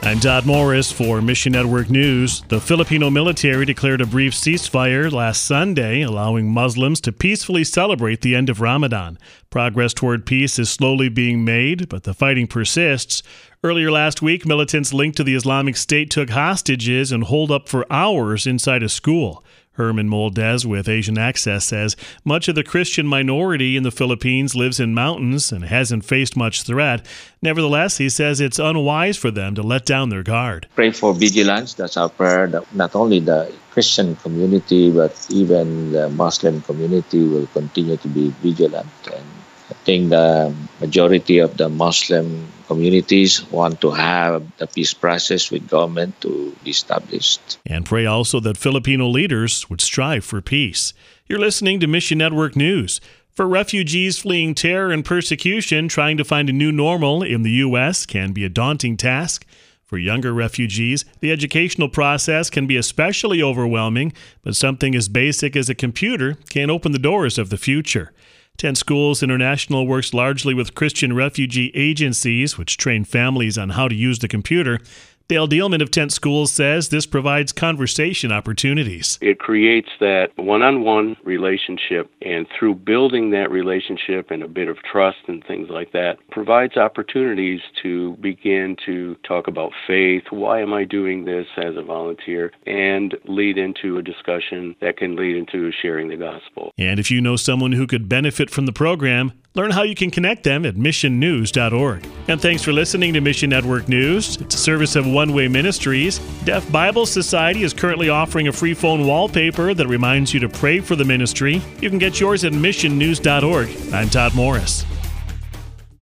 I'm Todd Morris for Mission Network News. The Filipino military declared a brief ceasefire last Sunday, allowing Muslims to peacefully celebrate the end of Ramadan. Progress toward peace is slowly being made, but the fighting persists. Earlier last week, militants linked to the Islamic State took hostages and holed up for hours inside a school. Herman Moldez with Asian Access says much of the Christian minority in the Philippines lives in mountains and hasn't faced much threat. Nevertheless, he says it's unwise for them to let down their guard. Pray for vigilance. That's our prayer, that not only the Christian community, but even the Muslim community will continue to be vigilant. And I think the majority of the Muslim communities want to have the peace process with government to be established. And pray also that Filipino leaders would strive for peace. You're listening to Mission Network News. For refugees fleeing terror and persecution, trying to find a new normal in the U.S. can be a daunting task. For younger refugees, the educational process can be especially overwhelming, but something as basic as a computer can open the doors of the future. 10 Schools International works largely with Christian refugee agencies, which train families on how to use the computer. Dale Dealman of 10 Schools says this provides conversation opportunities. It creates that one-on-one relationship, and through building that relationship and a bit of trust and things like that, provides opportunities to begin to talk about faith. Why am I doing this as a volunteer? And lead into a discussion that can lead into sharing the gospel. And if you know someone who could benefit from the program, learn how you can connect them at missionnews.org. And thanks for listening to Mission Network News. It's a service of One Way Ministries. Deaf Bible Society is currently offering a free phone wallpaper that reminds you to pray for the ministry. You can get yours at missionnews.org. I'm Todd Morris.